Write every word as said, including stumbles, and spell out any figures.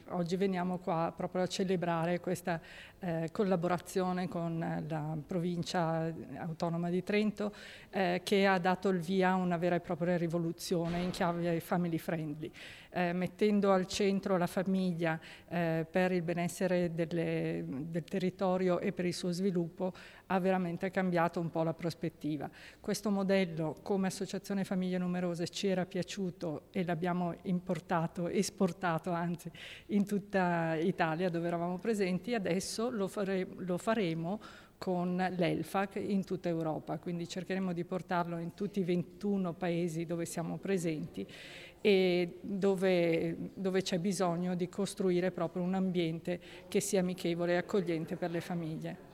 oggi veniamo qua proprio a celebrare questa eh, collaborazione con la provincia autonoma di Trento eh, che ha dato il via a una vera e propria rivoluzione in chiave family friendly, eh, mettendo al centro la famiglia eh, per il benessere delle, del territorio e per il suo sviluppo, ha veramente cambiato un po' la prospettiva. Questo modello come Associazione Famiglie Numerose ci era piaciuto e l'abbiamo importato, esportato anzi in tutta Italia dove eravamo presenti, adesso lo, fare, lo faremo con l'E L F A C in tutta Europa, quindi cercheremo di portarlo in tutti i ventuno paesi dove siamo presenti e dove, dove c'è bisogno di costruire proprio un ambiente che sia amichevole e accogliente per le famiglie.